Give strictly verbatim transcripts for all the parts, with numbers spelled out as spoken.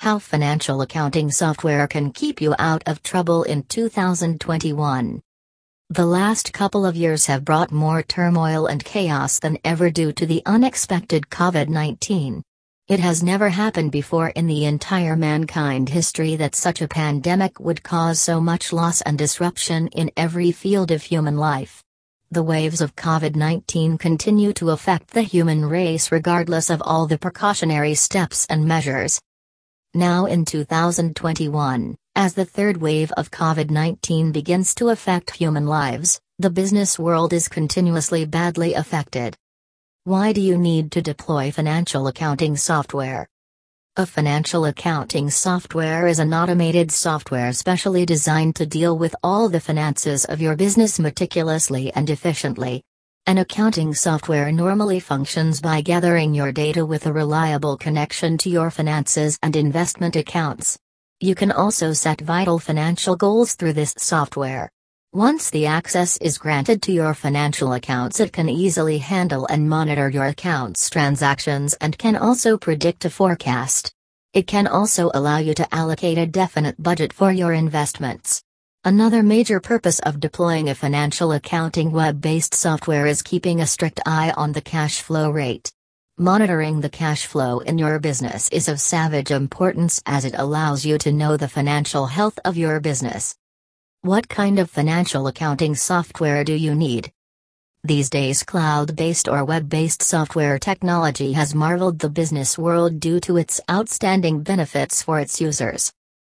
how financial accounting software can keep you out of trouble in two thousand twenty-one. The last couple of years have brought more turmoil and chaos than ever due to the unexpected COVID nineteen. It has never happened before in the entire mankind history that such a pandemic would cause so much loss and disruption in every field of human life. The waves of COVID nineteen continue to affect the human race regardless of all the precautionary steps and measures. Now in two thousand twenty-one, as the third wave of COVID nineteen begins to affect human lives, the business world is continuously badly affected. Why do you need to deploy financial accounting software? A financial accounting software is an automated software specially designed to deal with all the finances of your business meticulously and efficiently. An accounting software normally functions by gathering your data with a reliable connection to your finances and investment accounts. You can also set vital financial goals through this software. Once the access is granted to your financial accounts, it can easily handle and monitor your account's transactions and can also predict a forecast. It can also allow you to allocate a definite budget for your investments. Another major purpose of deploying a financial accounting web-based software is keeping a strict eye on the cash flow rate. Monitoring the cash flow in your business is of savage importance as it allows you to know the financial health of your business. What kind of financial accounting software do you need? These days, cloud-based or web-based software technology has marveled the business world due to its outstanding benefits for its users.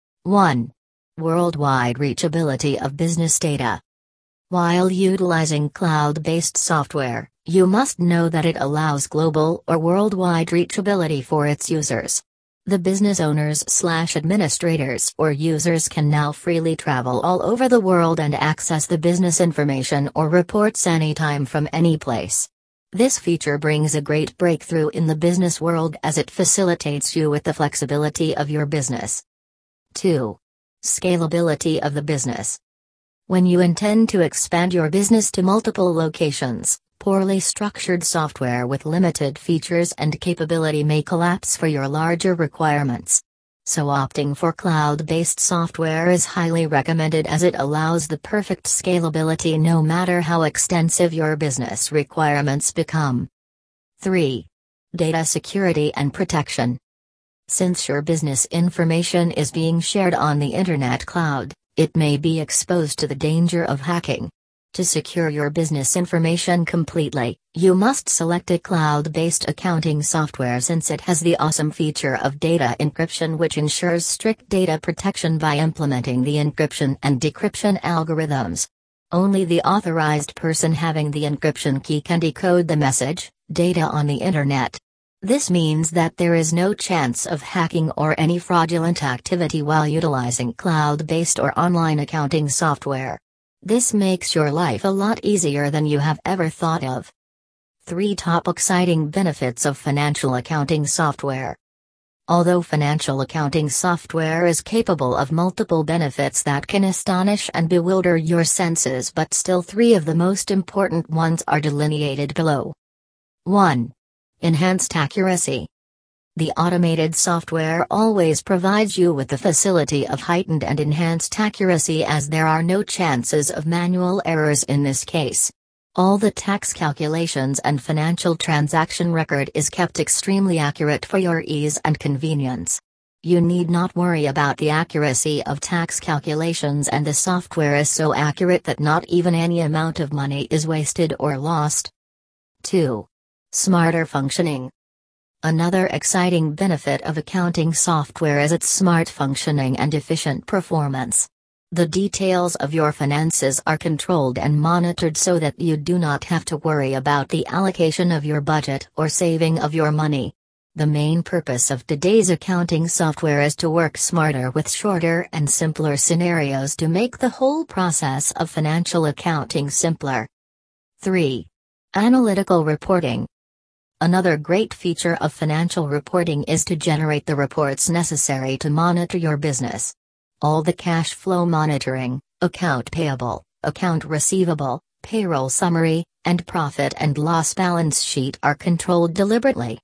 one. Worldwide reachability of business data. While utilizing cloud-based software, you must know that it allows global or worldwide reachability for its users. The business owners slash administrators or users can now freely travel all over the world and access the business information or reports anytime from any place. This feature brings a great breakthrough in the business world as it facilitates you with the flexibility of your business. two. Scalability of the business. When you intend to expand your business to multiple locations, poorly structured software with limited features and capability may collapse for your larger requirements. So opting for cloud-based software is highly recommended as it allows the perfect scalability no matter how extensive your business requirements become. three. Data security and protection. Since your business information is being shared on the Internet cloud, it may be exposed to the danger of hacking. To secure your business information completely, you must select a cloud-based accounting software since it has the awesome feature of data encryption, which ensures strict data protection by implementing the encryption and decryption algorithms. Only the authorized person having the encryption key can decode the message, data on the Internet. This means that there is no chance of hacking or any fraudulent activity while utilizing cloud-based or online accounting software. This makes your life a lot easier than you have ever thought of. three Top exciting benefits of financial accounting software. Although financial accounting software is capable of multiple benefits that can astonish and bewilder your senses, but still three of the most important ones are delineated below. one. Enhanced accuracy. The automated software always provides you with the facility of heightened and enhanced accuracy as there are no chances of manual errors in this case. All the tax calculations and financial transaction record is kept extremely accurate for your ease and convenience. You need not worry about the accuracy of tax calculations, and the software is so accurate that not even any amount of money is wasted or lost. two. Smarter functioning. Another exciting benefit of accounting software is its smart functioning and efficient performance. The details of your finances are controlled and monitored so that you do not have to worry about the allocation of your budget or saving of your money. The main purpose of today's accounting software is to work smarter with shorter and simpler scenarios to make the whole process of financial accounting simpler. three. Analytical reporting. Another great feature of financial reporting is to generate the reports necessary to monitor your business. All the cash flow monitoring, account payable, account receivable, payroll summary, and profit and loss balance sheet are controlled deliberately.